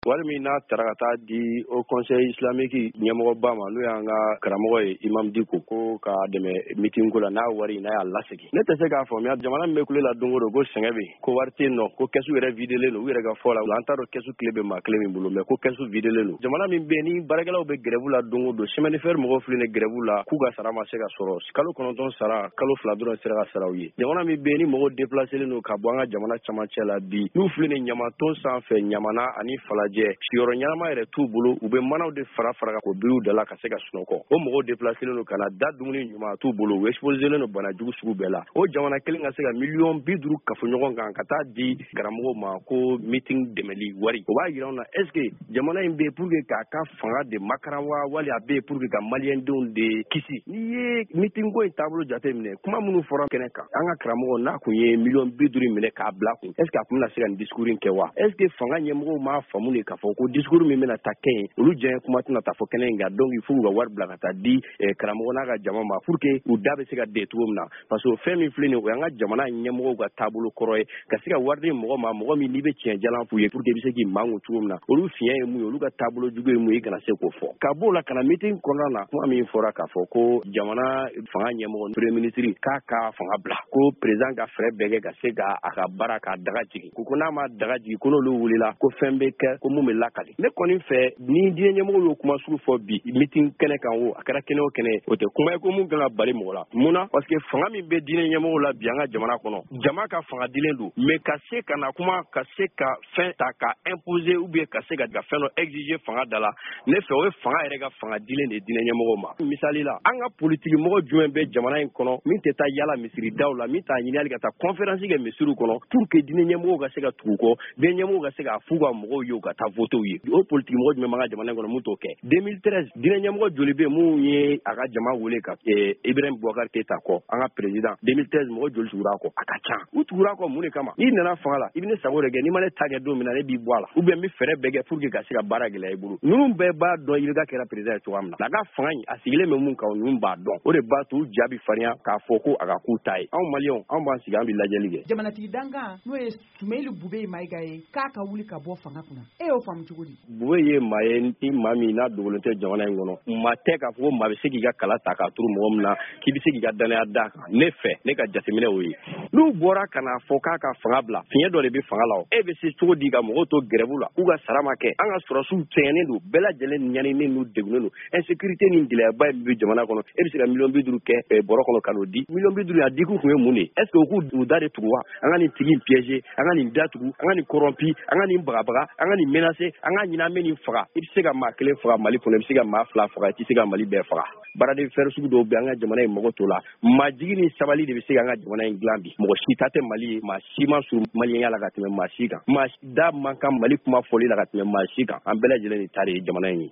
walima n'a taara ka taa di au conseil islamique ɲɛmɔgɔba ma n'o y'an ka karamɔgɔ ye Imam Diko ko ka dɛmɛ meeting ko la n'a wari n'a y'a lasegin ne tɛ se k'a faamuya jamana min bɛ kule la don o don ko sɛgɛn bɛ ko wari tɛ yen nɔ ko kɛsu yɛrɛ videlen don u yɛrɛ ka fɔ la an t'a dɔn kɛsu tile bɛ maa kelen min bolo mais ko kɛsu videlen don jamana min bɛ yen ni baarakɛlaw bɛ grève la don o don chemin de fer mɔgɔw filɛ nin grève la k'u ka sara ma se ka sɔrɔ kalo 9 sara kalo 2 dɔrɔn sera ka sara u ye jamana min bɛ yen ni mɔgɔw déplacelen don ka bɔ an ka jamana camancɛ la bi n'u filɛ nin ɲamaton sanfɛ ɲamana ani falajɛ siyɔrɔ ɲanama yɛrɛ t'u bolo u bɛ manaw de fara fara ko biriw da la ka se ka sunɔgɔ o mɔgɔw déplacelen don ka na da dumuni ɲuman t'u bolo u exposelen don bana jugu sugu bɛɛ la o jamana kelen ka se ka miliyɔn 50 kafo ɲɔgɔn kan ka taa di karamɔgɔw ma ko meeting dɛmɛli wari o b'a yira anw na est ce que jamana in bɛ pour que k'a ka fanga de makaran wa wali a bɛ pour que ka maliyɛndenw de kisi n'i ye meeting ko in taabolo jate minɛ kuma minnu fɔra kɛnɛ kan an ka karamɔgɔ n'a kun ye miliyɔn 50 minɛ k'a bila kun est ce que a kun bɛna se ka nin discours in kɛ wa est ce que fanga ɲɛmɔgɔw m'a faamu de k'a fɔ ko discours min bɛna ta kɛ yen olu diɲɛ kuma tɛna taa fɔ kɛnɛ in kan donc il faut u ka wari bila ka taa di karamɔgɔ n'a ka jama ma pour que u da bɛ se ka den cogo min na parce que fɛn min filɛ nin o y'an ka jamana ɲɛmɔgɔw ka taabolo kɔrɔ ye ka se ka wari di mɔgɔ ma mɔgɔ min n'i bɛ tiɲɛ jalan f'u ye pour que i bɛ se k'i mangu cogo min na olu fiɲɛ ye mun ye olu ka taabolo jugu ye mun ye i kana se k'o fɔ ka b'o la ka na meeting kɔnɔna na kuma min fɔra k'a fɔ ko jamana fanga ɲɛmɔgɔ premier ministre k'a ka fanga bila ko président ka fɛɛrɛ bɛɛ kɛ ka se ka a ka baara k'a daga jigin ko n'a ma daga jigin ko n'olu wulila ko fɛn bɛ kɛ ko mun bɛ lakali ne kɔni fɛ ni diɲɛ ɲɛmɔgɔw y'o kuma sugu fɔ bi meeting kɛnɛ kan o a kɛra kɛnɛ o kɛnɛ o tɛ kuma ye ko mun kan ka bali mɔgɔ la mun na parce que fanga min bɛ diinɛ ɲɛmɔgɔw la bi an ka jamana kɔnɔ jama ka fanga dilen don mais ka se ka na kuma ka se ka fɛn ta ka imposer ou bien ka se ka fɛn dɔ exiger fanga da la ne fɛ o ye fanga yɛrɛ ka fanga dilen de diinɛ ɲɛmɔgɔw ma misali la an ka politiki mɔgɔ jumɛn bɛ jamana in kɔnɔ min tɛ taa yala misiri daw la min t'a ɲini hali ka taa conférence kɛ misiriw kɔnɔ pour que diinɛ ɲɛmɔgɔw ka se ka tugu kɔ diinɛ ɲɛmɔgɔw ka se ka f'u ka mɔgɔw ye u ka taa votew ye o politiki mɔgɔ jumɛn b'an ka jamana in kɔnɔ mun t'o kɛ 2013 diinɛ ɲɛmɔgɔ joli bɛ mun ye a ka jama wele ka Ibrahim Boubacar Keita kɔ an ka président 2013 mɔgɔ joli tugura kɔ a ka ca u tugura kɔ mun de kama n'i nana fanga la i bɛ ne sago de kɛ n'i ma ne ta kɛ don min na ne b'i bɔ a la ou bien n bɛ fɛɛrɛ bɛɛ kɛ pour que ka se ka baara gɛlɛya i bolo ninnu bɛɛ b'a dɔn IBK kɛra président ye cogoya min na a ka fanga in a sigilen bɛ mun kan ninnu b'a dɔn o de b'a to u ja bɛ farinya k'a fɔ ko a ka k'u ta ye anw maliyɛnw anw b'an sigi an bɛ lajɛli kɛ jamanatigi dankan n'o ye Sumailu Bube Mayiga ye k'a ka wuli ka bɔ fanga kunna e y'o faamu cogo di Bube ye maa ye ni maa min n'a dogolen tɛ jamana in kɔnɔ maa tɛ k'a fɔ ko maa bɛ se k'i ka kala ta k'a turu mɔgɔ min na k'i bɛ se k'i ka danaya d'a kan ne fɛ ne ka jateminɛ o ye n'u bɔra ka n'a fɔ k'a ka fanga bila fiɲɛ dɔ de bɛ fanga la o e bɛ se cogo di ka mɔgɔw to grève la k'u ka sara ma kɛ an ka sɔrɔsiw sɛgɛnnen don bɛɛ lajɛlen ɲaninen n'u degunnen don insécurité ni gɛlɛyaba in bɛ jamana kɔnɔ e bɛ se ka miliyɔn 50 kɛ bɔrɔ kɔnɔ ka n'o di miliyɔn 50 a di kun ye mun de est ce que u k'u da de tugu wa an ka nin tigi piéger an ka nin da tugu an ka nin corrompu an ka nin bagabaga an ka nin menacer an ka ɲinɛ an bɛ nin faga i bɛ se ka maa kelen faga Mali kɔnɔ i bɛ se ka maa 2 faga i tɛ se ka Mali bɛɛ faga baraden fɛrɛ sugu dɔw bɛ an ka jamana in mɔgɔ to la majigi ni sabali de bɛ se ka an ka jamana in dilan bi mɔgɔ si ta tɛ Mali ye maa si ma surun maliyɛnya la ka tɛmɛ maa si kan maa da man kan Mali kuma fɔli la ka tɛmɛ maa si kan an bɛɛ lajɛlen de ta de ye jamana in ye